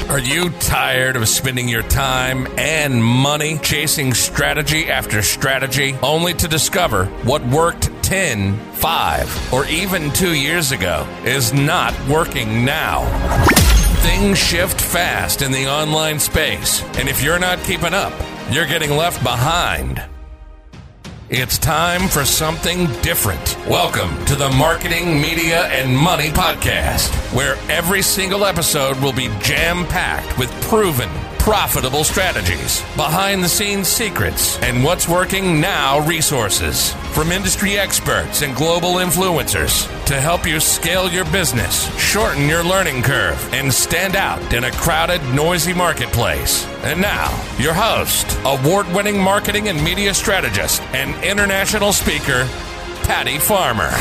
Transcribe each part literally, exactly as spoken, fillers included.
Are you tired of spending your time and money chasing strategy after strategy only to discover what worked ten, five, or even two years ago is not working now? Things shift fast in the online space, and if you're not keeping up, you're getting left behind. It's time for something different. Welcome to the Marketing, Media, and Money Podcast, where every single episode will be jam-packed with proven, profitable strategies, behind-the-scenes secrets, and what's working now resources from industry experts and global influencers to help you scale your business, shorten your learning curve, and stand out in a crowded, noisy marketplace. And now, your host, award-winning marketing and media strategist, and international speaker, Patty Farmer.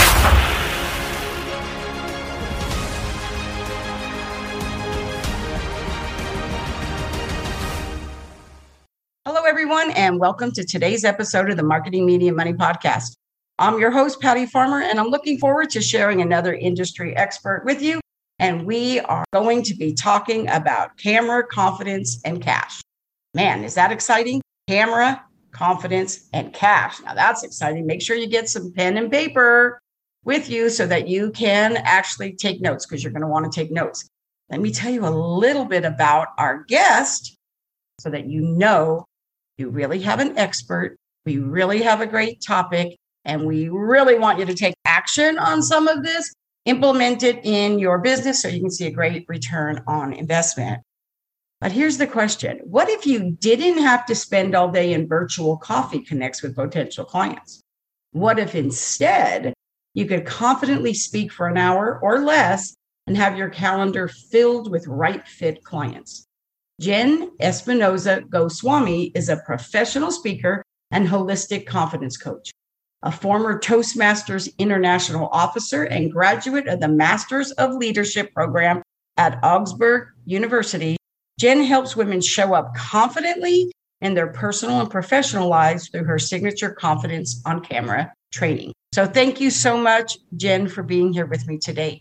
Hello, everyone, and welcome to today's episode of the Marketing, Media, and Money Podcast. I'm your host, Patty Farmer, and I'm looking forward to sharing another industry expert with you. And we are going to be talking about camera, confidence, and cash. Man, is that exciting? Camera, confidence, and cash. Now, that's exciting. Make sure you get some pen and paper with you so that you can actually take notes, because you're going to want to take notes. Let me tell you a little bit about our guest so that you know you really have an expert. We really have a great topic, and we really want you to take action on some of this, implement it in your business so you can see a great return on investment. But here's the question. What if you didn't have to spend all day in virtual coffee connects with potential clients? What if instead you could confidently speak for an hour or less and have your calendar filled with right fit clients? Jen Espinoza Goswami is a professional speaker and holistic confidence coach, a former Toastmasters International Officer and graduate of the Masters of Leadership program at Augsburg University. Jen helps women show up confidently in their personal and professional lives through her signature Confidence on Camera training. So thank you so much, Jen, for being here with me today.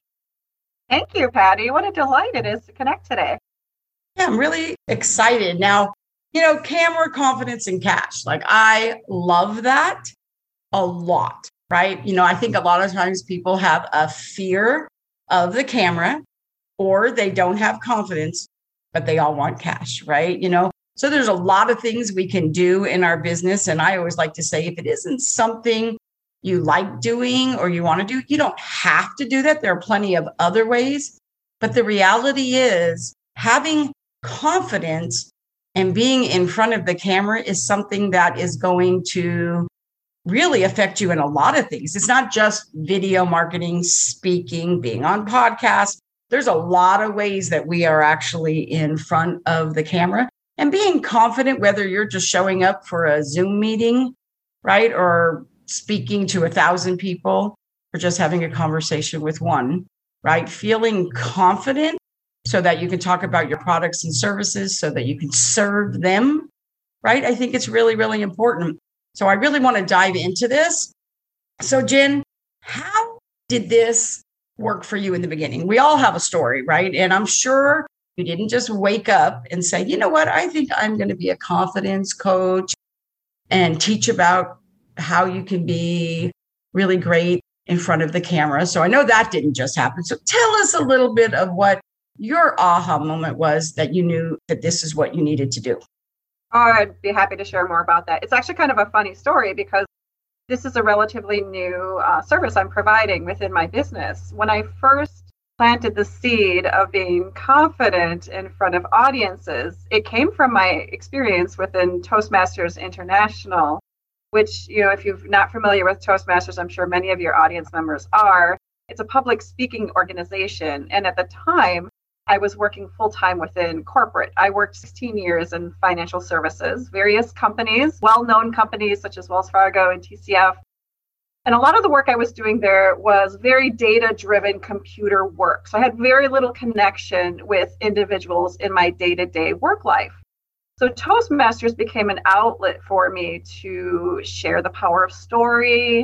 Thank you, Patty. What a delight it is to connect today. Yeah, I'm really excited. Now, you know, camera, confidence, and cash. Like, I love that a lot, right? You know, I think a lot of times people have a fear of the camera, or they don't have confidence, but they all want cash, right? You know, so there's a lot of things we can do in our business. And I always like to say, if it isn't something you like doing or you want to do, you don't have to do that. There are plenty of other ways. But the reality is, having confidence and being in front of the camera is something that is going to really affect you in a lot of things. It's not just video marketing, speaking, being on podcasts. There's a lot of ways that we are actually in front of the camera, and being confident, whether you're just showing up for a Zoom meeting, right? Or speaking to a thousand people, or just having a conversation with one, right? Feeling confident so that you can talk about your products and services, so that you can serve them, right? I think it's really, really important. So I really want to dive into this. So Jen, how did this work for you in the beginning? We all have a story, right? And I'm sure you didn't just wake up and say, you know what, I think I'm going to be a confidence coach and teach about how you can be really great in front of the camera. So I know that didn't just happen. So tell us a little bit of what your aha moment was that you knew that this is what you needed to do. Oh, I'd be happy to share more about that. It's actually kind of a funny story, because this is a relatively new uh, service I'm providing within my business. When I first planted the seed of being confident in front of audiences, it came from my experience within Toastmasters International, which, you know, if you're not familiar with Toastmasters, I'm sure many of your audience members are. It's a public speaking organization. And at the time, I was working full-time within corporate. I worked sixteen years in financial services, various companies, well-known companies such as Wells Fargo and T C F. And a lot of the work I was doing there was very data-driven computer work. So I had very little connection with individuals in my day-to-day work life. So Toastmasters became an outlet for me to share the power of story,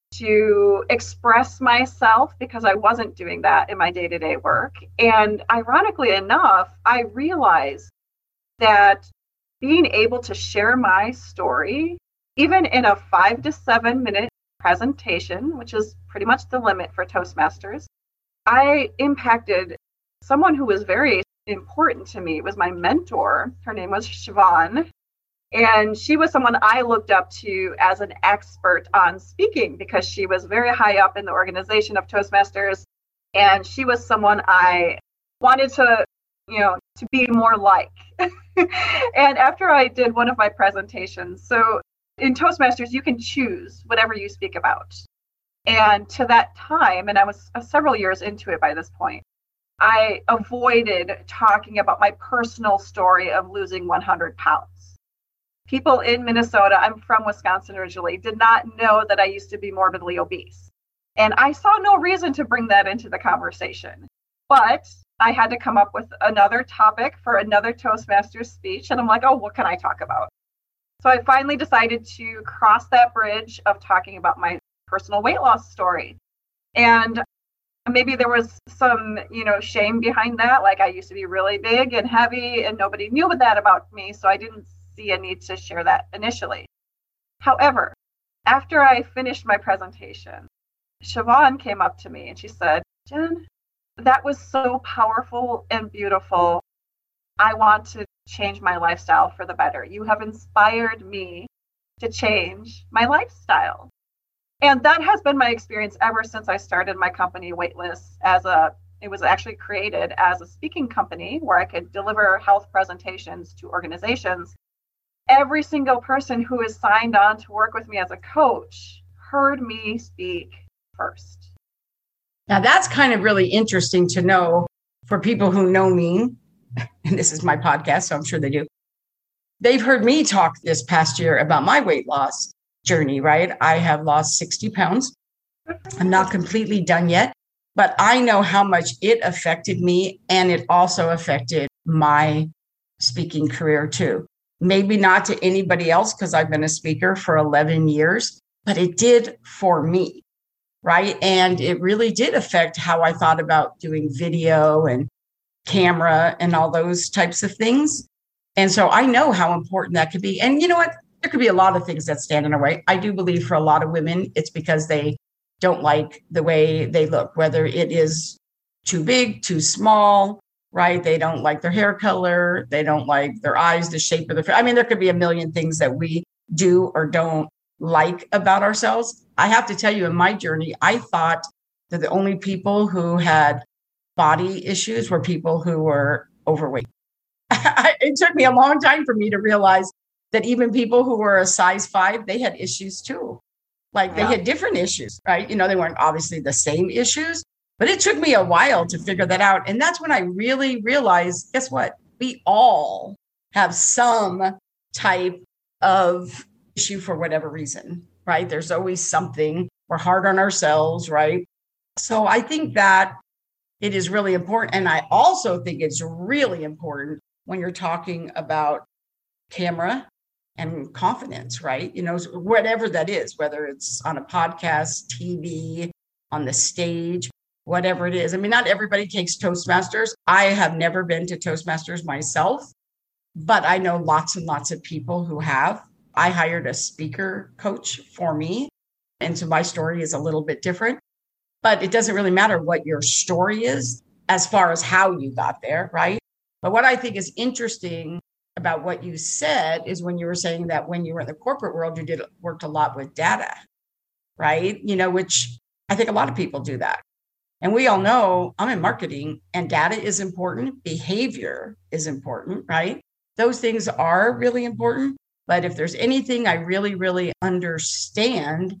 to express myself because I wasn't doing that in my day-to-day work. And ironically enough, I realized that being able to share my story, even in a five to seven minute presentation, which is pretty much the limit for Toastmasters, I impacted someone who was very important to me. It was my mentor. Her name was Siobhan. And she was someone I looked up to as an expert on speaking because she was very high up in the organization of Toastmasters. And she was someone I wanted to, you know, to be more like. And after I did one of my presentations, so in Toastmasters, you can choose whatever you speak about. And to that time, and I was uh, several years into it by this point, I avoided talking about my personal story of losing one hundred pounds. People in Minnesota, I'm from Wisconsin originally, did not know that I used to be morbidly obese. And I saw no reason to bring that into the conversation. But I had to come up with another topic for another Toastmasters speech. And I'm like, oh, what can I talk about? So I finally decided to cross that bridge of talking about my personal weight loss story. And maybe there was some, you know, shame behind that. Like I used to be really big and heavy and nobody knew that about me. So I didn't see a need to share that initially. However, after I finished my presentation, Siobhan came up to me and she said, Jen, that was so powerful and beautiful. I want to change my lifestyle for the better. You have inspired me to change my lifestyle. And that has been my experience ever since I started my company, Weightless, as a, it was actually created as a speaking company where I could deliver health presentations to organizations. Every single person who is signed on to work with me as a coach heard me speak first. Now that's kind of really interesting to know for people who know me, and this is my podcast, so I'm sure they do. They've heard me talk this past year about my weight loss journey, right? I have lost sixty pounds. I'm not completely done yet, but I know how much it affected me, and it also affected my speaking career too. Maybe not to anybody else because I've been a speaker for eleven years, but it did for me, right? And it really did affect how I thought about doing video and camera and all those types of things. And so I know how important that could be. And you know what? There could be a lot of things that stand in our way. I do believe for a lot of women, it's because they don't like the way they look, whether it is too big, too small, right? They don't like their hair color. They don't like their eyes, the shape of their face. I mean, there could be a million things that we do or don't like about ourselves. I have to tell you, in my journey, I thought that the only people who had body issues were people who were overweight. It took me a long time for me to realize that even people who were a size five, they had issues too. Like they yeah. had different issues, right? You know, they weren't obviously the same issues, but it took me a while to figure that out. And that's when I really realized, guess what? We all have some type of issue for whatever reason, right? There's always something. We're hard on ourselves, right? So I think that it is really important. And I also think it's really important when you're talking about camera and confidence, right? You know, whatever that is, whether it's on a podcast, T V, on the stage, whatever it is. I mean, not everybody takes Toastmasters. I have never been to Toastmasters myself, but I know lots and lots of people who have. I hired a speaker coach for me. And so my story is a little bit different, but it doesn't really matter what your story is as far as how you got there, right? But what I think is interesting about what you said is when you were saying that when you were in the corporate world, you did worked a lot with data, right? You know, which I think a lot of people do that. And we all know I'm in marketing and data is important. Behavior is important, right? Those things are really important. But if there's anything I really, really understand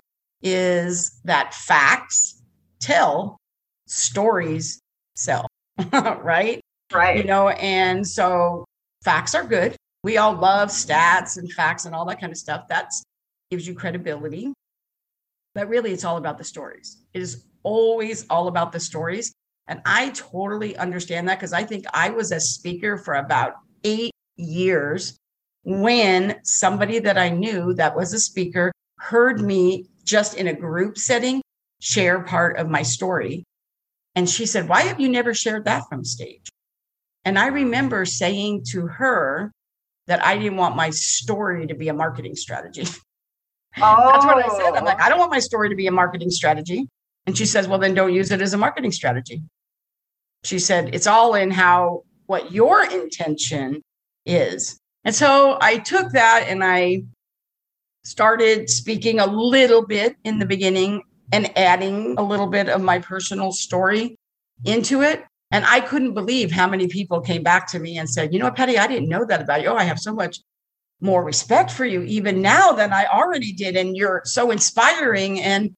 is that facts tell, stories sell, right? Right. You know, and so facts are good. We all love stats and facts and all that kind of stuff. That gives you credibility. But really, it's all about the stories. It is always all about the stories. And I totally understand that because I think I was a speaker for about eight years when somebody that I knew that was a speaker heard me just in a group setting, share part of my story. And she said, why have you never shared that from stage? And I remember saying to her that I didn't want my story to be a marketing strategy. Oh. That's what I said. I'm like, I don't want my story to be a marketing strategy. And she says, well, then don't use it as a marketing strategy. She said, it's all in how, what your intention is. And so I took that and I started speaking a little bit in the beginning and adding a little bit of my personal story into it. And I couldn't believe how many people came back to me and said, you know what, Patty, I didn't know that about you. Oh, I have so much more respect for you even now than I already did. And you're so inspiring. And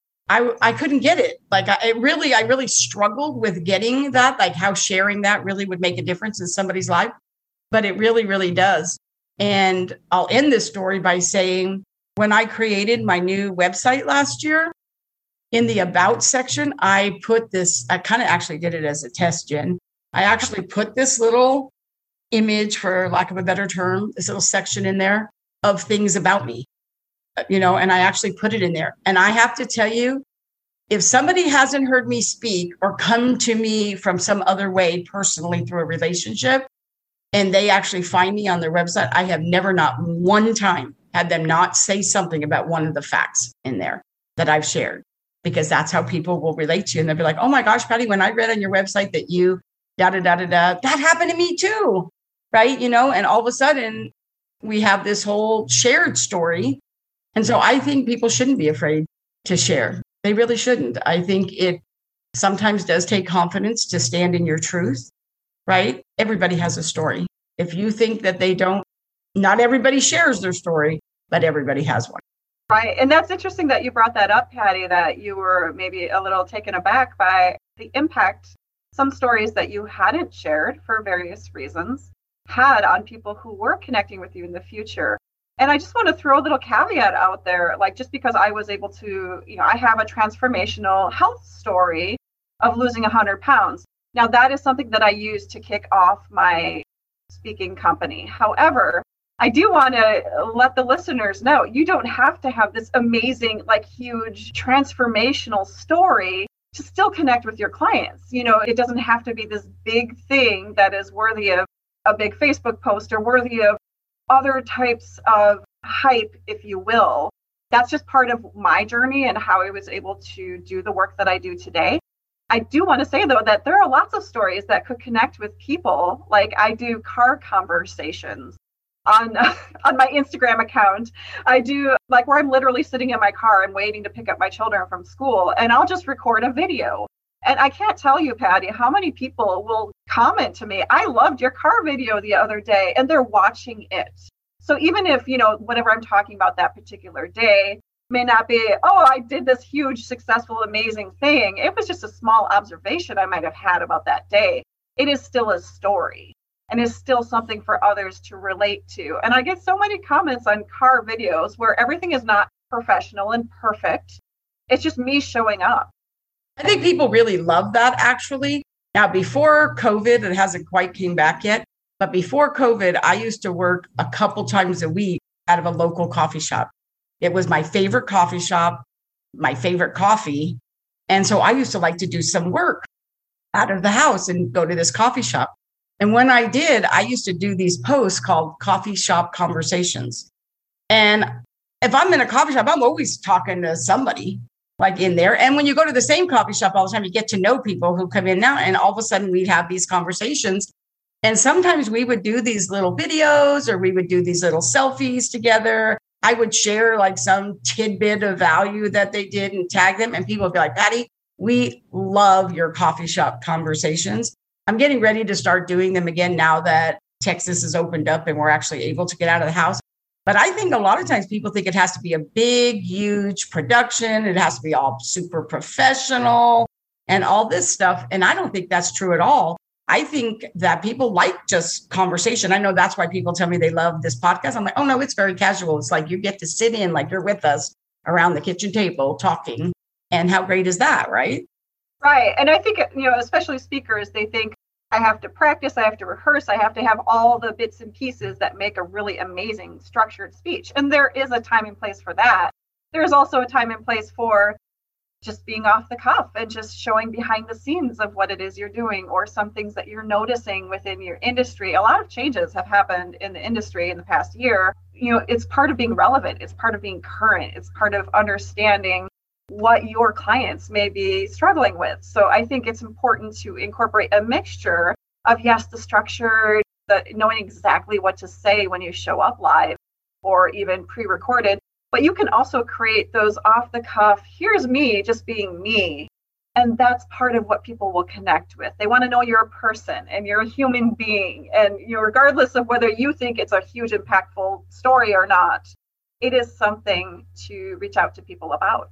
I, I couldn't get it. Like I it really, I really struggled with getting that, like how sharing that really would make a difference in somebody's life. But it really, really does. And I'll end this story by saying, when I created my new website last year, in the About section, I put this, I kind of actually did it as a test, Jen. I actually put this little image, for lack of a better term, this little section in there of things about me, you know, and I actually put it in there. And I have to tell you, if somebody hasn't heard me speak or come to me from some other way personally through a relationship, and they actually find me on their website, I have never, not one time, had them not say something about one of the facts in there that I've shared. Because that's how people will relate to you. And they'll be like, oh my gosh, Patty, when I read on your website that you da da da da da, that happened to me too. Right. You know, and all of a sudden we have this whole shared story. And so I think people shouldn't be afraid to share. They really shouldn't. I think it sometimes does take confidence to stand in your truth. Right. Everybody has a story. If you think that they don't, not everybody shares their story, but everybody has one. Right. And that's interesting that you brought that up, Patty, that you were maybe a little taken aback by the impact some stories that you hadn't shared for various reasons had on people who were connecting with you in the future. And I just want to throw a little caveat out there, like just because I was able to, you know, I have a transformational health story of losing one hundred pounds. Now, that is something that I use to kick off my speaking company. However, I do want to let the listeners know, you don't have to have this amazing, like huge transformational story to still connect with your clients. You know, it doesn't have to be this big thing that is worthy of a big Facebook post or worthy of other types of hype, if you will. That's just part of my journey and how I was able to do the work that I do today. I do want to say, though, that there are lots of stories that could connect with people. Like I do car conversations on on my Instagram account. I do like where I'm literally sitting in my car and waiting to pick up my children from school, and I'll just record a video. And I can't tell you, Patty, how many people will comment to me, I loved your car video the other day, and they're watching it. So even if, you know, whatever I'm talking about that particular day may not be, oh, I did this huge, successful, amazing thing. It was just a small observation I might have had about that day. It is still a story. And is still something for others to relate to. And I get so many comments on car videos where everything is not professional and perfect. It's just me showing up. I think people really love that, actually. Now, before COVID, it hasn't quite came back yet, but before COVID, I used to work a couple times a week out of a local coffee shop. It was my favorite coffee shop, my favorite coffee. And so I used to like to do some work out of the house and go to this coffee shop. And when I did, I used to do these posts called coffee shop conversations. And if I'm in a coffee shop, I'm always talking to somebody like in there. And when you go to the same coffee shop all the time, you get to know people who come in now. And all of a sudden we'd have these conversations. And sometimes we would do these little videos or we would do these little selfies together. I would share like some tidbit of value that they did and tag them. And people would be like, Patty, we love your coffee shop conversations. I'm getting ready to start doing them again now that Texas is opened up and we're actually able to get out of the house. But I think a lot of times people think it has to be a big, huge production. It has to be all super professional and all this stuff. And I don't think that's true at all. I think that people like just conversation. I know that's why people tell me they love this podcast. I'm like, oh no, it's very casual. It's like you get to sit in like you're with us around the kitchen table talking. And how great is that, right? Right. And I think, you know, especially speakers, they think I have to practice, I have to rehearse, I have to have all the bits and pieces that make a really amazing structured speech. And there is a time and place for that. there's also a time and place for just being off the cuff and just showing behind the scenes of what it is you're doing, or some things that you're noticing within your industry. A lot of changes have happened in the industry in the past year. You know, it's part of being relevant. It's part of being current. It's part of understanding what your clients may be struggling with. So I think it's important to incorporate a mixture of, yes, the structure, the knowing exactly what to say when you show up live or even pre-recorded. But you can also create those off the cuff, here's me just being me. And that's part of what people will connect with. They want to know you're a person and you're a human being. And you know, regardless of whether you think it's a huge impactful story or not, it is something to reach out to people about.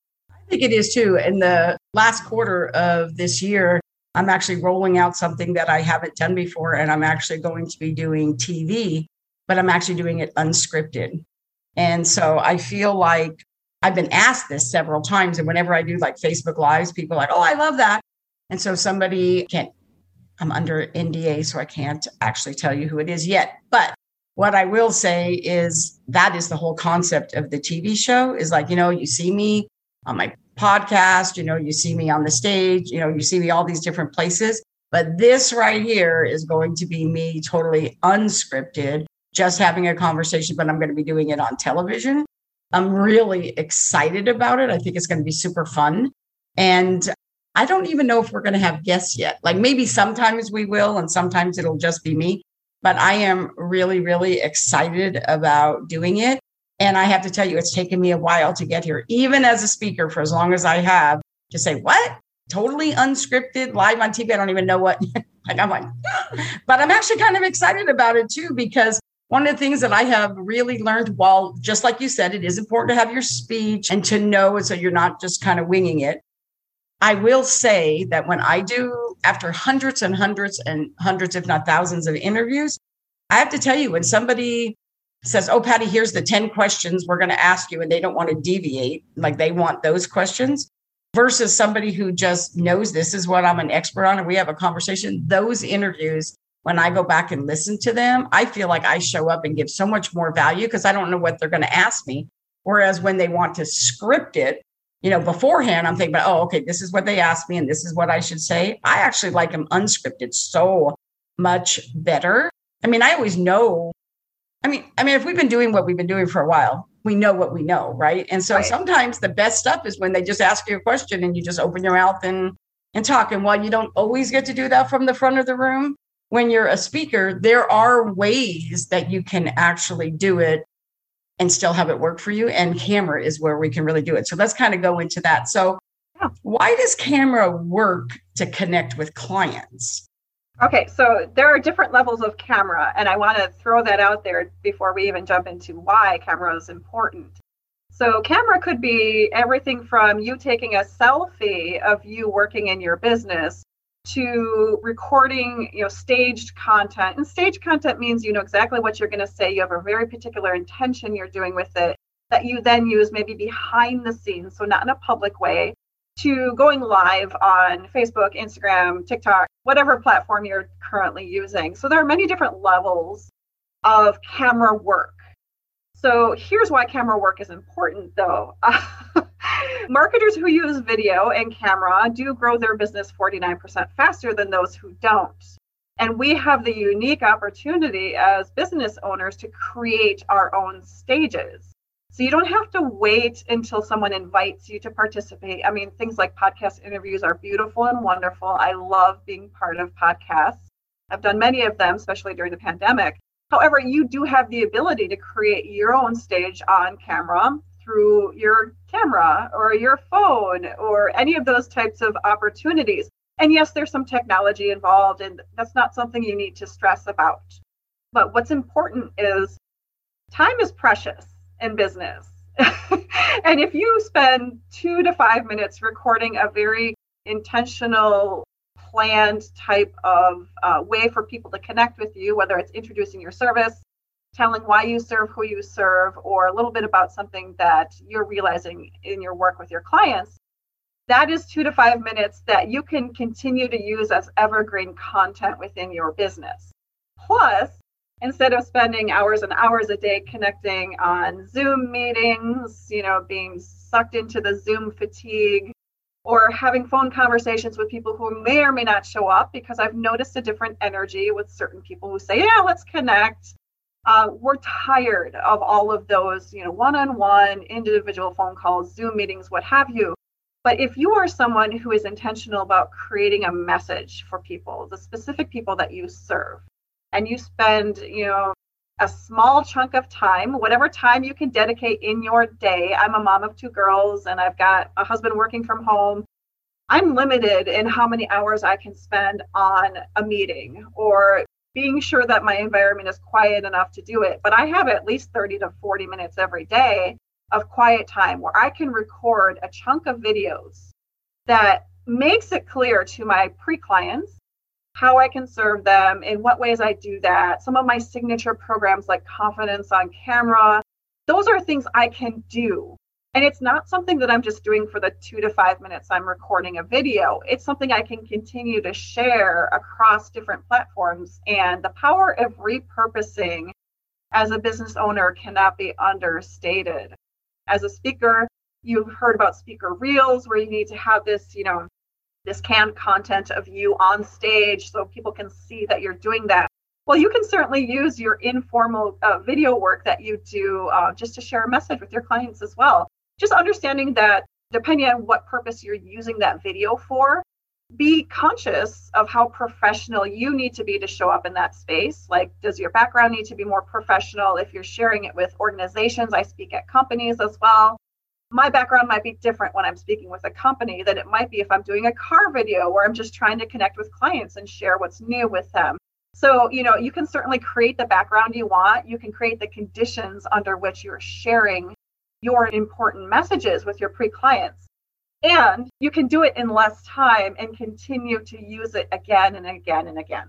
I think it is too. In the last quarter of this year, I'm actually rolling out something that I haven't done before. And I'm actually going to be doing T V, but I'm actually doing it unscripted. And so I feel like I've been asked this several times. And whenever I do like Facebook Lives, people are like, oh, I love that. And so somebody can't, I'm under N D A, so I can't actually tell you who it is yet. But what I will say is that is the whole concept of the T V show is like, you know, you see me on my podcast, you know, you see me on the stage, you know, you see me all these different places. But this right here is going to be me totally unscripted, just having a conversation, but I'm going to be doing it on television. I'm really excited about it. I think it's going to be super fun. And I don't even know if we're going to have guests yet. Like maybe sometimes we will, and sometimes it'll just be me. But I am really, really excited about doing it. And I have to tell you, it's taken me a while to get here, even as a speaker for as long as I have, to say, what? Totally unscripted, live on T V. I don't even know what. Like I'm like, but I'm actually kind of excited about it too, because one of the things that I have really learned, while just like you said, it is important to have your speech and to know it so you're not just kind of winging it. I will say that when I do, after hundreds and hundreds and hundreds, if not thousands of interviews, I have to tell you, when somebody says, oh, Patty, here's the ten questions we're going to ask you, and they don't want to deviate, like they want those questions, versus somebody who just knows this is what I'm an expert on, and we have a conversation, those interviews, when I go back and listen to them, I feel like I show up and give so much more value because I don't know what they're going to ask me. Whereas when they want to script it, you know, beforehand, I'm thinking, oh, okay, this is what they asked me and this is what I should say. I actually like them unscripted so much better. I mean, I always know. I mean, I mean, if we've been doing what we've been doing for a while, we know what we know, right? And so right. Sometimes the best stuff is when they just ask you a question and you just open your mouth and, and talk. And while you don't always get to do that from the front of the room, when you're a speaker, there are ways that you can actually do it and still have it work for you. And camera is where we can really do it. So let's kind of go into that. So yeah. Why does camera work to connect with clients? Okay, so there are different levels of camera, and I want to throw that out there before we even jump into why camera is important. So camera could be everything from you taking a selfie of you working in your business to recording, you know, staged content. And staged content means you know exactly what you're going to say. You have a very particular intention you're doing with it that you then use maybe behind the scenes, so not in a public way, to going live on Facebook, Instagram, TikTok, whatever platform you're currently using. So there are many different levels of camera work. So here's why camera work is important, though. Marketers who use video and camera do grow their business forty-nine percent faster than those who don't. And we have the unique opportunity as business owners to create our own stages. So you don't have to wait until someone invites you to participate. I mean, things like podcast interviews are beautiful and wonderful. I love being part of podcasts. I've done many of them, especially during the pandemic. However, you do have the ability to create your own stage on camera through your camera or your phone or any of those types of opportunities. And yes, there's some technology involved, and that's not something you need to stress about. But what's important is time is precious in business. And if you spend two to five minutes recording a very intentional, planned type of uh, way for people to connect with you, whether it's introducing your service, telling why you serve, who you serve, or a little bit about something that you're realizing in your work with your clients, that is two to five minutes that you can continue to use as evergreen content within your business. Plus, instead of spending hours and hours a day connecting on Zoom meetings, you know, being sucked into the Zoom fatigue, or having phone conversations with people who may or may not show up, because I've noticed a different energy with certain people who say, yeah, let's connect. Uh, we're tired of all of those, you know, one-on-one individual phone calls, Zoom meetings, what have you. But if you are someone who is intentional about creating a message for people, the specific people that you serve, and you spend, you know, a small chunk of time, whatever time you can dedicate in your day. I'm a mom of two girls and I've got a husband working from home. I'm limited in how many hours I can spend on a meeting or being sure that my environment is quiet enough to do it. But I have at least thirty to forty minutes every day of quiet time where I can record a chunk of videos that makes it clear to my pre-clients how I can serve them, in what ways I do that. Some of my signature programs like Confidence on Camera, those are things I can do. And it's not something that I'm just doing for the two to five minutes I'm recording a video. It's something I can continue to share across different platforms. And the power of repurposing as a business owner cannot be understated. As a speaker, you've heard about speaker reels, where you need to have this, you know, this canned content of you on stage so people can see that you're doing that. Well, you can certainly use your informal uh, video work that you do uh, just to share a message with your clients as well. Just understanding that depending on what purpose you're using that video for, be conscious of how professional you need to be to show up in that space. Like, does your background need to be more professional if you're sharing it with organizations? I speak at companies as well. My background might be different when I'm speaking with a company than it might be if I'm doing a car video where I'm just trying to connect with clients and share what's new with them. So, you know, you can certainly create the background you want. You can create the conditions under which you're sharing your important messages with your pre-clients. And you can do it in less time and continue to use it again and again and again.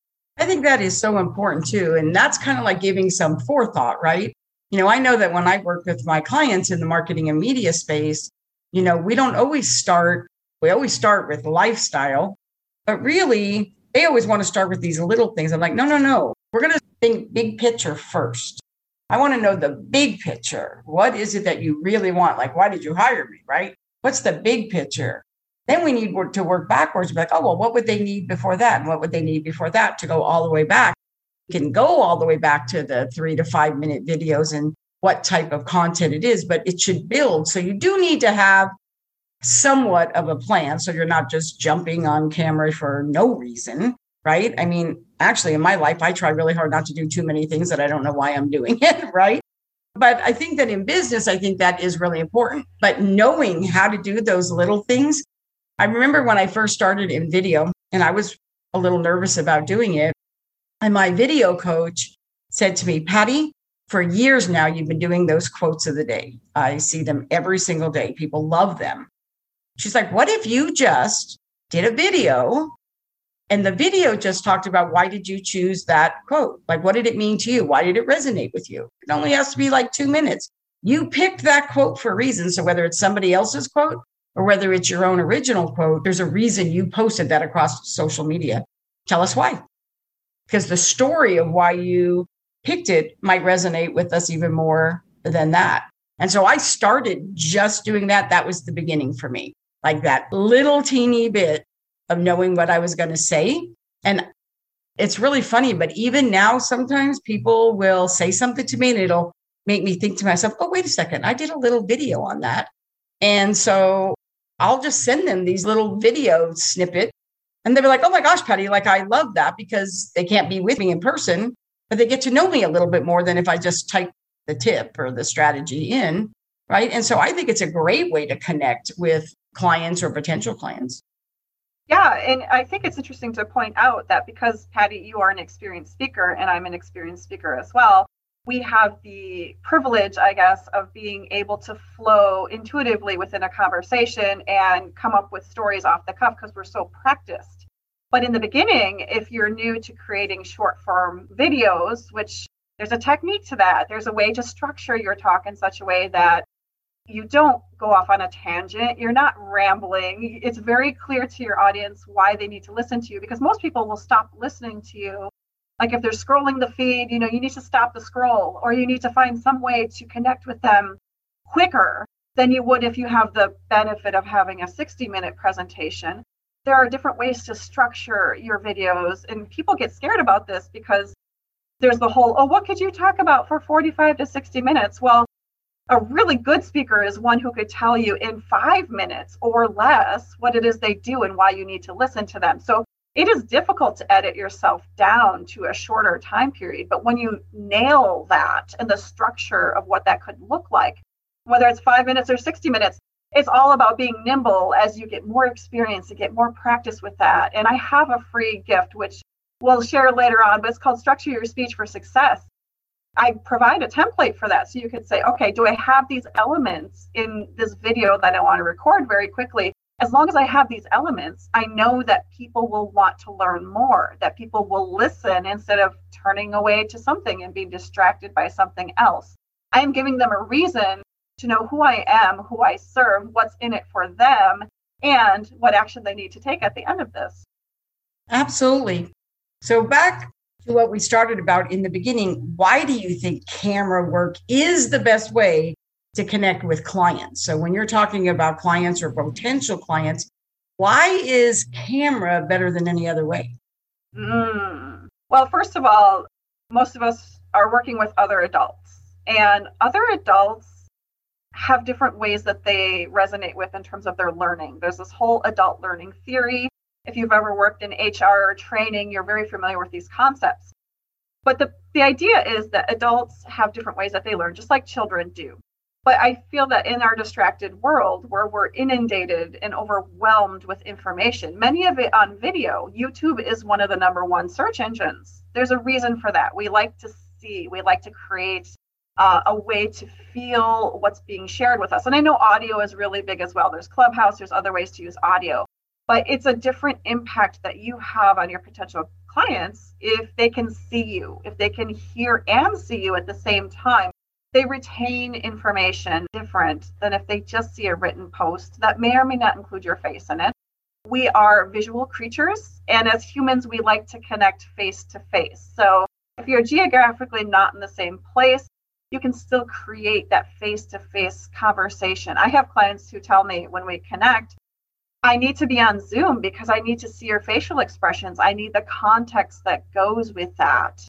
I think that is so important too. And that's kind of like giving some forethought, right? You know, I know that when I work with my clients in the marketing and media space, you know, we don't always start, we always start with lifestyle, but really they always want to start with these little things. I'm like, no, no, no, we're going to think big picture first. I want to know the big picture. What is it that you really want? Like, why did you hire me, right? What's the big picture? Then we need to work backwards. Be like, oh, well, what would they need before that? And what would they need before that to go all the way back? Can go all the way back to the three to five minute videos and what type of content it is, but it should build. So you do need to have somewhat of a plan. So you're not just jumping on camera for no reason, right? I mean, actually in my life, I try really hard not to do too many things that I don't know why I'm doing it, right? But I think that in business, I think that is really important. But knowing how to do those little things. I remember when I first started in video and I was a little nervous about doing it. And my video coach said to me, Patty, for years now, you've been doing those quotes of the day. I see them every single day. People love them. She's like, what if you just did a video and the video just talked about why did you choose that quote? Like, what did it mean to you? Why did it resonate with you? It only has to be like two minutes. You picked that quote for a reason. So whether it's somebody else's quote or whether it's your own original quote, there's a reason you posted that across social media. Tell us why. Because the story of why you picked it might resonate with us even more than that. And so I started just doing that. That was the beginning for me, like that little teeny bit of knowing what I was going to say. And it's really funny, but even now, sometimes people will say something to me and it'll make me think to myself, oh, wait a second, I did a little video on that. And so I'll just send them these little video snippet. And they'll be like, oh my gosh, Patty, like I love that, because they can't be with me in person, but they get to know me a little bit more than if I just type the tip or the strategy in, right? And so I think it's a great way to connect with clients or potential clients. Yeah, and I think it's interesting to point out that because, Patty, you are an experienced speaker and I'm an experienced speaker as well, we have the privilege, I guess, of being able to flow intuitively within a conversation and come up with stories off the cuff because we're so practiced. But in the beginning, if you're new to creating short form videos, which there's a technique to that, there's a way to structure your talk in such a way that you don't go off on a tangent, you're not rambling. It's very clear to your audience why they need to listen to you, because most people will stop listening to you Like if they're scrolling the feed, you know, you need to stop the scroll, or you need to find some way to connect with them quicker than you would if you have the benefit of having a sixty minute presentation. There are different ways to structure your videos, and people get scared about this because there's the whole, oh, what could you talk about for forty-five to sixty minutes? Well, a really good speaker is one who could tell you in five minutes or less what it is they do and why you need to listen to them. So it is difficult to edit yourself down to a shorter time period. But when you nail that and the structure of what that could look like, whether it's five minutes or sixty minutes, it's all about being nimble as you get more experience and get more practice with that. And I have a free gift, which we'll share later on, but it's called Structure Your Speech for Success. I provide a template for that. So you could say, okay, do I have these elements in this video that I want to record very quickly? As long as I have these elements, I know that people will want to learn more, that people will listen instead of turning away to something and being distracted by something else. I am giving them a reason to know who I am, who I serve, what's in it for them, and what action they need to take at the end of this. Absolutely. So back to what we started about in the beginning, why do you think camera work is the best way to connect with clients? So when you're talking about clients or potential clients, why is camera better than any other way? Mm. Well, first of all, most of us are working with other adults, and other adults have different ways that they resonate with in terms of their learning. There's this whole adult learning theory. If you've ever worked in H R or training, you're very familiar with these concepts. But the, the idea is that adults have different ways that they learn, just like children do. But I feel that in our distracted world, where we're inundated and overwhelmed with information, many of it on video, YouTube is one of the number one search engines. There's a reason for that. We like to see, we like to create uh, a way to feel what's being shared with us. And I know audio is really big as well. There's Clubhouse, there's other ways to use audio. But it's a different impact that you have on your potential clients if they can see you, if they can hear and see you at the same time. They retain information different than if they just see a written post that may or may not include your face in it. We are visual creatures, and as humans, we like to connect face to face. So if you're geographically not in the same place, you can still create that face-to-face conversation. I have clients who tell me when we connect, I need to be on Zoom because I need to see your facial expressions. I need the context that goes with that.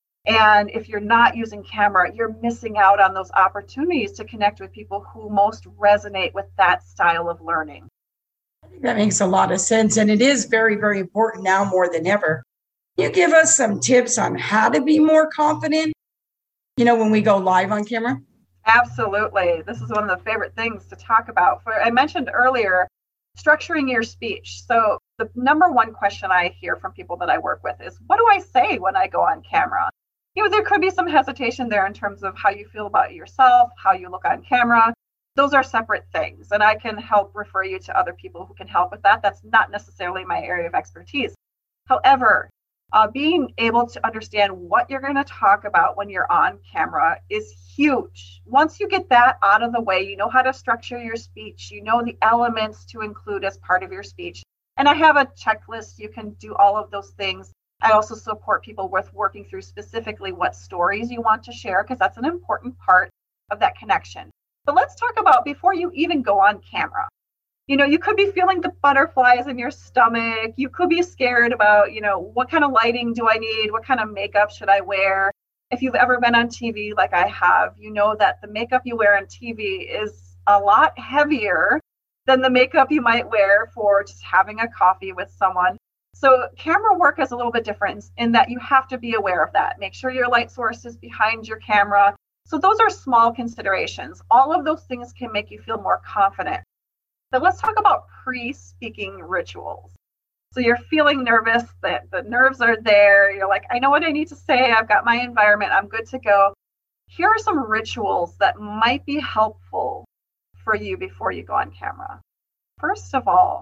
And if you're not using camera, you're missing out on those opportunities to connect with people who most resonate with that style of learning. I think that makes a lot of sense. And it is very, very important now more than ever. Can you give us some tips on how to be more confident, you know, when we go live on camera? Absolutely. This is one of the favorite things to talk about. For I mentioned earlier, structuring your speech. So the number one question I hear from people that I work with is, what do I say when I go on camera? You know, there could be some hesitation there in terms of how you feel about yourself, how you look on camera. Those are separate things, and I can help refer you to other people who can help with that. That's not necessarily my area of expertise. However, uh, being able to understand what you're going to talk about when you're on camera is huge. Once you get that out of the way, you know how to structure your speech, you know the elements to include as part of your speech. And I have a checklist. You can do all of those things. I also support people with working through specifically what stories you want to share, because that's an important part of that connection. But let's talk about before you even go on camera. You know, you could be feeling the butterflies in your stomach. You could be scared about, you know, what kind of lighting do I need? What kind of makeup should I wear? If you've ever been on T V like I have, you know that the makeup you wear on T V is a lot heavier than the makeup you might wear for just having a coffee with someone. So camera work is a little bit different in that you have to be aware of that. Make sure your light source is behind your camera. So those are small considerations. All of those things can make you feel more confident. But let's talk about pre-speaking rituals. So you're feeling nervous, the, the nerves are there. You're like, I know what I need to say. I've got my environment. I'm good to go. Here are some rituals that might be helpful for you before you go on camera. First of all,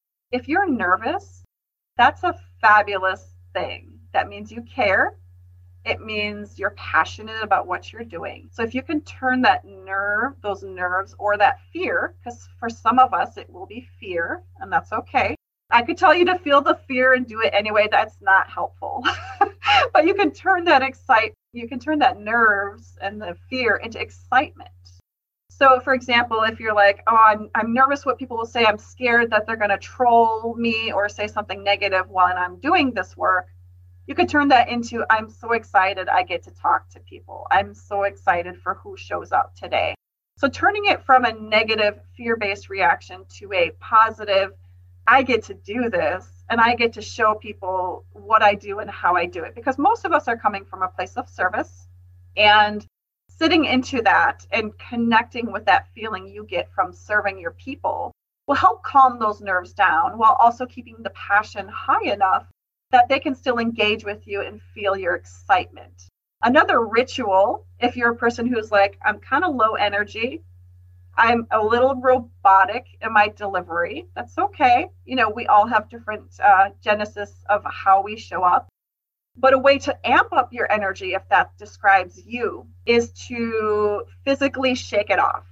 if you're nervous, that's a fabulous thing. That means you care. It means you're passionate about what you're doing. So if you can turn that nerve, those nerves, or that fear, because for some of us, it will be fear, and that's okay. I could tell you to feel the fear and do it anyway. That's not helpful. But But you can turn that excite, you can turn that nerves and the fear into excitement. So for example, if you're like, oh, I'm, I'm nervous what people will say, I'm scared that they're going to troll me or say something negative while I'm doing this work, you could turn that into, I'm so excited I get to talk to people. I'm so excited for who shows up today. So turning it from a negative fear-based reaction to a positive, I get to do this and I get to show people what I do and how I do it. Because most of us are coming from a place of service, and sitting into that and connecting with that feeling you get from serving your people will help calm those nerves down while also keeping the passion high enough that they can still engage with you and feel your excitement. Another ritual, if you're a person who's like, I'm kind of low energy, I'm a little robotic in my delivery, that's okay. You know, we all have different uh, genesis of how we show up. But a way to amp up your energy, if that describes you, is to physically shake it off.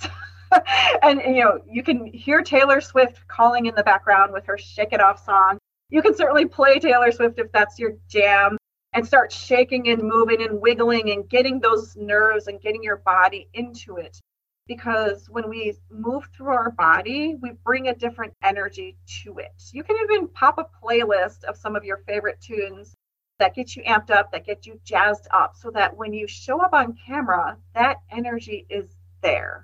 and, and, you know, you can hear Taylor Swift calling in the background with her Shake It Off song. You can certainly play Taylor Swift if that's your jam and start shaking and moving and wiggling and getting those nerves and getting your body into it. Because when we move through our body, we bring a different energy to it. You can even pop a playlist of some of your favorite tunes that get you amped up, that get you jazzed up, so that when you show up on camera, that energy is there.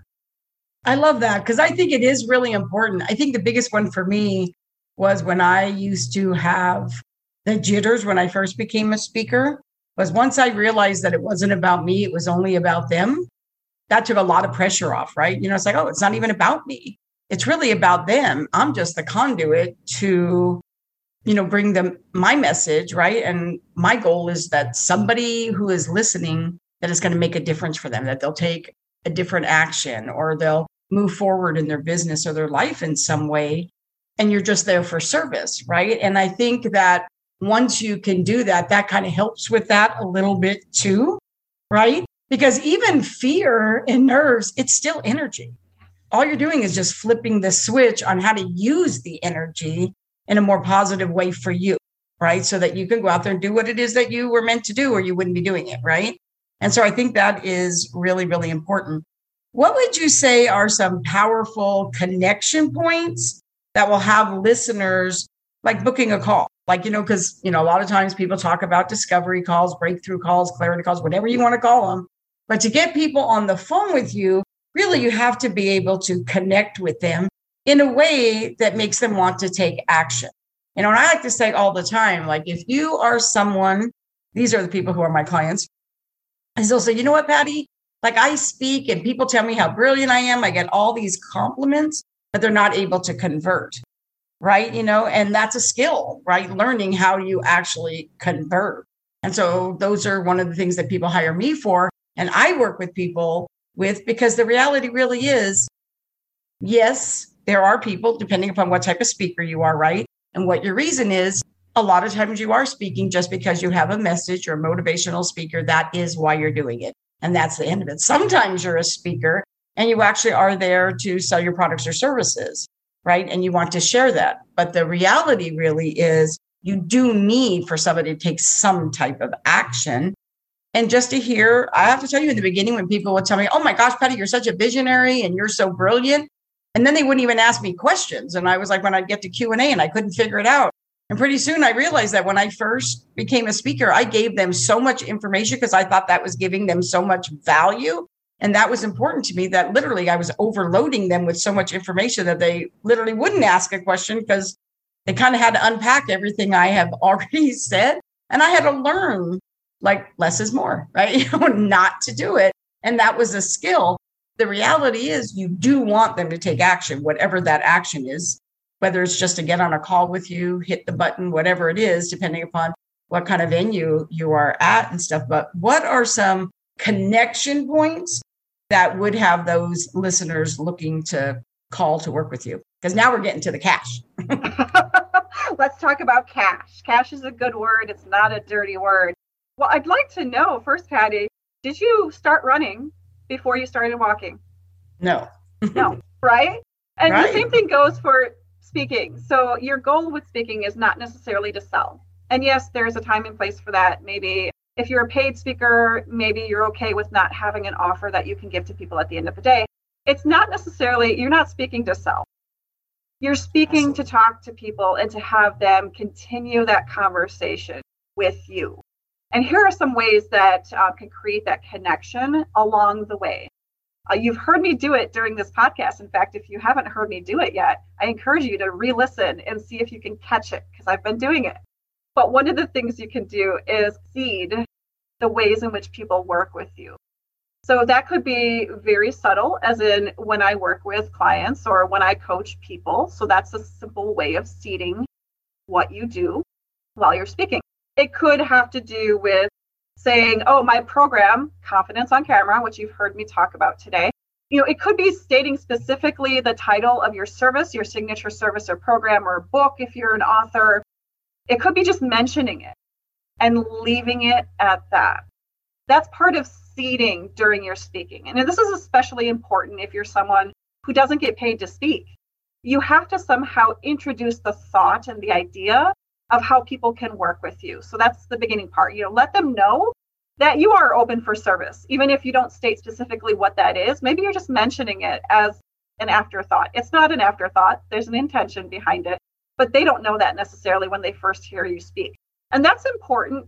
I love that, because I think it is really important. I think the biggest one for me was when I used to have the jitters when I first became a speaker, was once I realized that it wasn't about me, it was only about them. That took a lot of pressure off, right? You know, it's like, oh, it's not even about me. It's really about them. I'm just the conduit to, you know, bring them my message, right? And my goal is that somebody who is listening, that is going to make a difference for them, that they'll take a different action or they'll move forward in their business or their life in some way. And you're just there for service, right? And I think that once you can do that, that kind of helps with that a little bit too, right? Because even fear and nerves, it's still energy. All you're doing is just flipping the switch on how to use the energy in a more positive way for you, right? So that you can go out there and do what it is that you were meant to do, or you wouldn't be doing it, right? And so I think that is really, really important. What would you say are some powerful connection points that will have listeners like booking a call? Like, you know, because, you know, a lot of times people talk about discovery calls, breakthrough calls, clarity calls, whatever you want to call them. But to get people on the phone with you, really, you have to be able to connect with them in a way that makes them want to take action. You know, and I like to say all the time, like, if you are someone, these are the people who are my clients, and they'll say, you know what, Patty, like I speak and people tell me how brilliant I am. I get all these compliments, but they're not able to convert, right? You know, and that's a skill, right? Learning how you actually convert. And so those are one of the things that people hire me for. And I work with people with, because the reality really is, yes, there are people, depending upon what type of speaker you are, right? And what your reason is, a lot of times you are speaking just because you have a message or a motivational speaker. That is why you're doing it. And that's the end of it. Sometimes you're a speaker and you actually are there to sell your products or services, right? And you want to share that. But the reality really is you do need for somebody to take some type of action. And just to hear, I have to tell you in the beginning when people would tell me, oh my gosh, Patty, you're such a visionary and you're so brilliant. And then they wouldn't even ask me questions. And I was like, when I'd get to Q and A and I couldn't figure it out. And pretty soon I realized that when I first became a speaker, I gave them so much information because I thought that was giving them so much value. And that was important to me, that literally I was overloading them with so much information that they literally wouldn't ask a question because they kind of had to unpack everything I have already said. And I had to learn, like, less is more, right? You know, not to do it. And that was a skill. The reality is you do want them to take action, whatever that action is, whether it's just to get on a call with you, hit the button, whatever it is, depending upon what kind of venue you are at and stuff. But what are some connection points that would have those listeners looking to call to work with you? Because now we're getting to the cash. Let's talk about cash. Cash is a good word. It's not a dirty word. Well, I'd like to know first, Patty, did you start running before you started walking? No. No, right? And right. The same thing goes for speaking. So your goal with speaking is not necessarily to sell. And yes, there's a time and place for that. Maybe if you're a paid speaker, maybe you're okay with not having an offer that you can give to people at the end of the day. It's not necessarily, you're not speaking to sell. You're speaking Absolutely. To talk to people and to have them continue that conversation with you. And here are some ways that uh, can create that connection along the way. Uh, you've heard me do it during this podcast. In fact, if you haven't heard me do it yet, I encourage you to re-listen and see if you can catch it, because I've been doing it. But one of the things you can do is seed the ways in which people work with you. So that could be very subtle, as in when I work with clients or when I coach people. So that's a simple way of seeding what you do while you're speaking. It could have to do with saying, oh, my program, Confidence on Camera, which you've heard me talk about today. You know, it could be stating specifically the title of your service, your signature service or program or book if you're an author. It could be just mentioning it and leaving it at that. That's part of seeding during your speaking. And this is especially important if you're someone who doesn't get paid to speak. You have to somehow introduce the thought and the idea of how people can work with you. So that's the beginning part. You know, let them know that you are open for service, even if you don't state specifically what that is. Maybe you're just mentioning it as an afterthought. It's not an afterthought. There's an intention behind it, but they don't know that necessarily when they first hear you speak. And that's important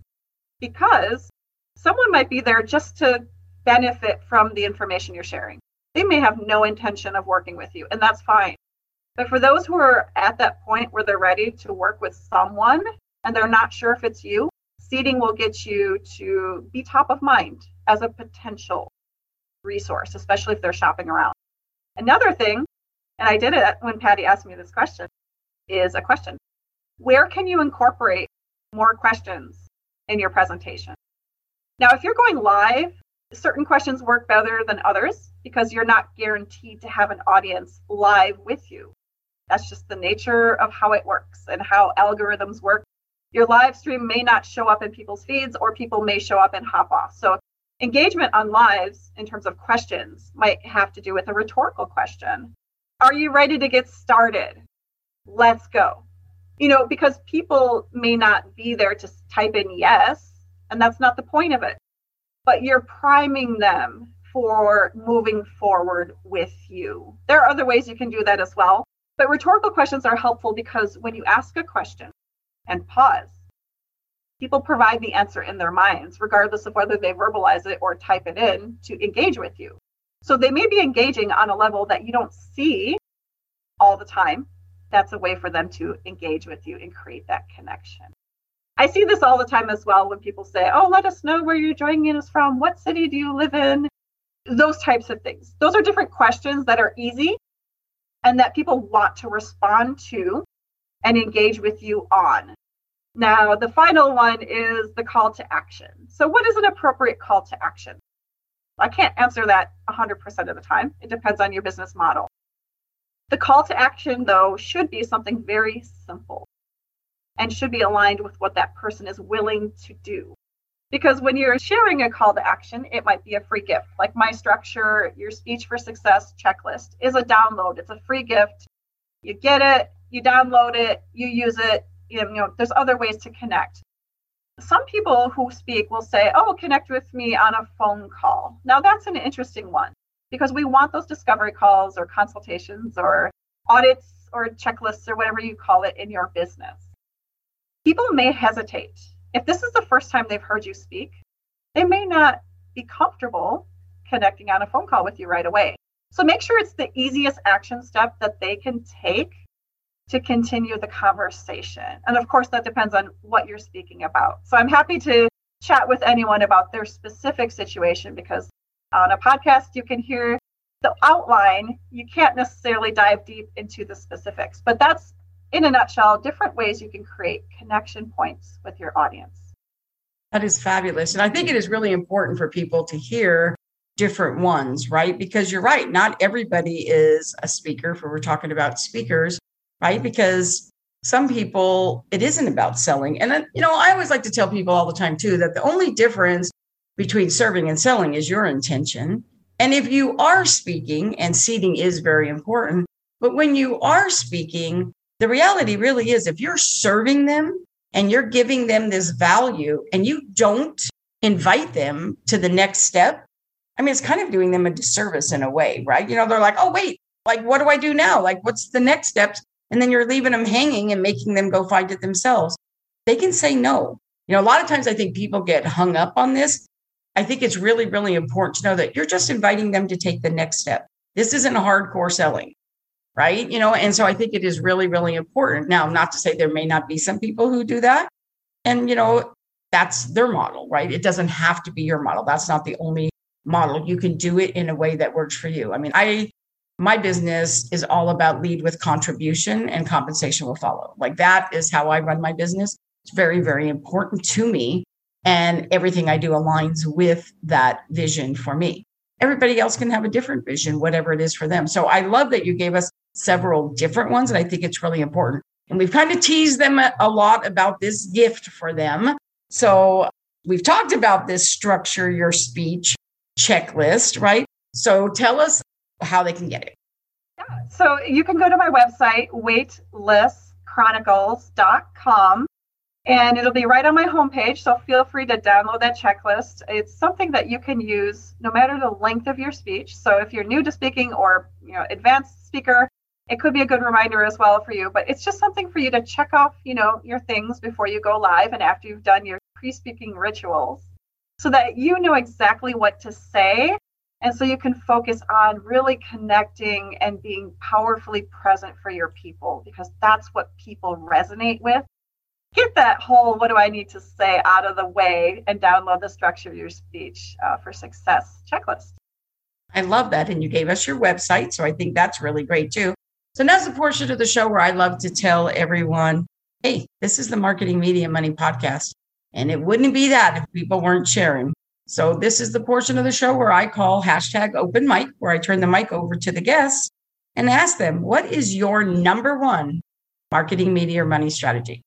because someone might be there just to benefit from the information you're sharing. They may have no intention of working with you, and that's fine. But for those who are at that point where they're ready to work with someone and they're not sure if it's you, seeding will get you to be top of mind as a potential resource, especially if they're shopping around. Another thing, and I did it when Patty asked me this question, is a question. Where can you incorporate more questions in your presentation? Now, if you're going live, certain questions work better than others because you're not guaranteed to have an audience live with you. That's just the nature of how it works and how algorithms work. Your live stream may not show up in people's feeds, or people may show up and hop off. So engagement on lives in terms of questions might have to do with a rhetorical question. Are you ready to get started? Let's go. You know, because people may not be there to type in yes, and that's not the point of it. But you're priming them for moving forward with you. There are other ways you can do that as well. But rhetorical questions are helpful because when you ask a question and pause, people provide the answer in their minds, regardless of whether they verbalize it or type it in to engage with you. So they may be engaging on a level that you don't see all the time. That's a way for them to engage with you and create that connection. I see this all the time as well when people say, oh, let us know where you're joining us from. What city do you live in? Those types of things. Those are different questions that are easy and that people want to respond to and engage with you on. Now, the final one is the call to action. So what is an appropriate call to action? I can't answer that one hundred percent of the time. It depends on your business model. The call to action, though, should be something very simple and should be aligned with what that person is willing to do. Because when you're sharing a call to action, it might be a free gift. Like my structure, your Speech for Success checklist is a download. It's a free gift. You get it, you download it, you use it. You know, there's other ways to connect. Some people who speak will say, oh, connect with me on a phone call. Now that's an interesting one because we want those discovery calls or consultations or audits or checklists or whatever you call it in your business. People may hesitate. If this is the first time they've heard you speak, they may not be comfortable connecting on a phone call with you right away. So make sure it's the easiest action step that they can take to continue the conversation. And of course, that depends on what you're speaking about. So I'm happy to chat with anyone about their specific situation because on a podcast, you can hear the outline. You can't necessarily dive deep into the specifics, but that's in a nutshell, different ways you can create connection points with your audience. That is fabulous. And I think it is really important for people to hear different ones, right? Because you're right. Not everybody is a speaker, if we're talking about speakers, right? Because some people, it isn't about selling. And, you know, I always like to tell people all the time, too, that the only difference between serving and selling is your intention. And if you are speaking, and seeding is very important, but when you are speaking, the reality really is if you're serving them, and you're giving them this value and you don't invite them to the next step, I mean, it's kind of doing them a disservice in a way, right? You know, they're like, oh, wait, like, what do I do now? Like, what's the next steps? And then you're leaving them hanging and making them go find it themselves. They can say no. You know, a lot of times I think people get hung up on this. I think it's really, really important to know that you're just inviting them to take the next step. This isn't hardcore selling, right? You know, and so I think it is really, really important. Now, not to say there may not be some people who do that. And, you know, that's their model, right? It doesn't have to be your model. That's not the only model. You can do it in a way that works for you. I mean, I, my business is all about lead with contribution and compensation will follow. Like that is how I run my business. It's very, very important to me. And everything I do aligns with that vision for me. Everybody else can have a different vision, whatever it is for them. So I love that you gave us several different ones. And I think it's really important. And we've kind of teased them a lot about this gift for them. So we've talked about this structure your speech checklist, right? So tell us how they can get it. Yeah. So you can go to my website, weightless chronicles dot com. And it'll be right on my homepage, so feel free to download that checklist. It's something that you can use no matter the length of your speech. So if you're new to speaking or, you know, advanced speaker, it could be a good reminder as well for you. But it's just something for you to check off, you know, your things before you go live and after you've done your pre-speaking rituals so that you know exactly what to say. And so you can focus on really connecting and being powerfully present for your people, because that's what people resonate with. Get that whole what do I need to say out of the way and download the Structure Your Speech uh, for Success checklist. I love that. And you gave us your website. So I think that's really great too. So now's the portion of the show where I love to tell everyone, hey, this is the Marketing Media Money Podcast. And it wouldn't be that if people weren't sharing. So this is the portion of the show where I call hashtag open mic, where I turn the mic over to the guests and ask them, what is your number one marketing, media, or money strategy?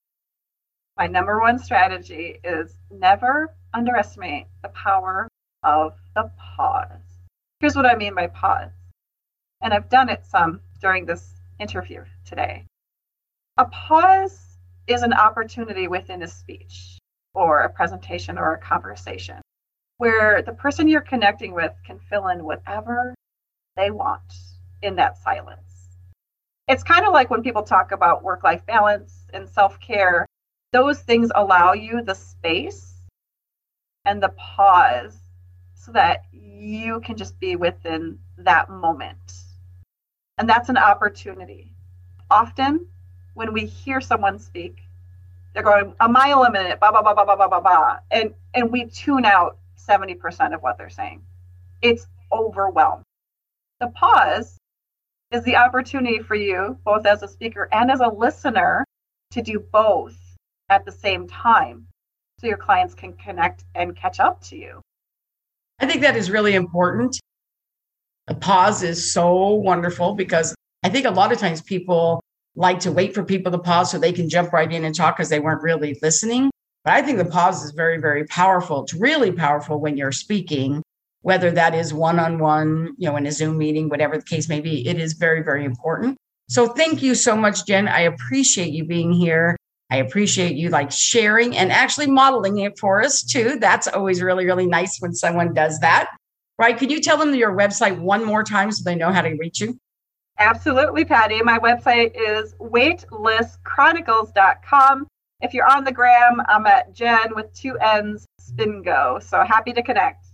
My number one strategy is never underestimate the power of the pause. Here's what I mean by pause. And I've done it some during this interview today. A pause is an opportunity within a speech or a presentation or a conversation where the person you're connecting with can fill in whatever they want in that silence. It's kind of like when people talk about work-life balance and self-care. Those things allow you the space and the pause so that you can just be within that moment. And that's an opportunity. Often when we hear someone speak, they're going a mile a minute, blah, blah, blah, blah, blah, blah, blah, blah. And, and we tune out seventy percent of what they're saying. It's overwhelmed. The pause is the opportunity for you, both as a speaker and as a listener, to do both at the same time so your clients can connect and catch up to you. I think that is really important. A pause is so wonderful because I think a lot of times people like to wait for people to pause so they can jump right in and talk because they weren't really listening. But I think the pause is very, very powerful. It's really powerful when you're speaking, whether that is one-on-one, you know, in a Zoom meeting, whatever the case may be. It is very, very important. So thank you so much, Jen. I appreciate you being here. I appreciate you like sharing and actually modeling it for us too. That's always really, really nice when someone does that, right? Could you tell them your website one more time so they know how to reach you? Absolutely, Patty. My website is weightless chronicles dot com. If you're on the gram, I'm at Jen with two N's, Spingo. So happy to connect.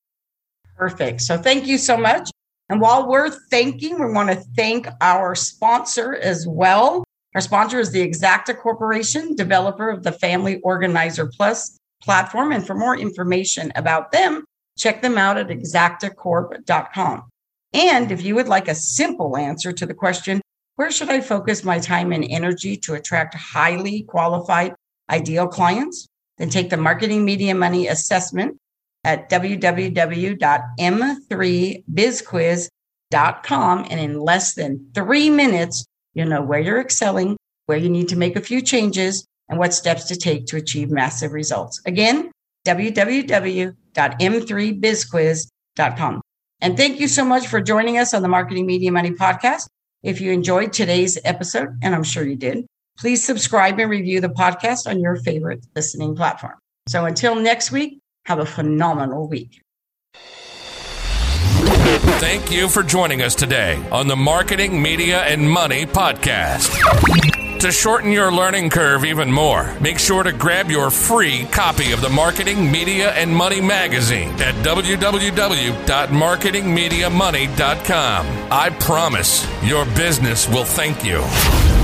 Perfect. So thank you so much. And while we're thanking, we want to thank our sponsor as well. Our sponsor is the Exacta Corporation, developer of the Family Organizer Plus platform. And for more information about them, check them out at exacta corp dot com. And if you would like a simple answer to the question, where should I focus my time and energy to attract highly qualified, ideal clients? Then take the Marketing Media Money Assessment at w w w dot m three biz quiz dot com. And in less than three minutes, you'll know where you're excelling, where you need to make a few changes, and what steps to take to achieve massive results. Again, w w w dot m three biz quiz dot com. And thank you so much for joining us on the Marketing Media Money Podcast. If you enjoyed today's episode, and I'm sure you did, please subscribe and review the podcast on your favorite listening platform. So until next week, have a phenomenal week. Thank you for joining us today on the Marketing, Media, and Money podcast. To shorten your learning curve even more, make sure to grab your free copy of the Marketing, Media, and Money magazine at w w w dot marketing media money dot com. I promise your business will thank you.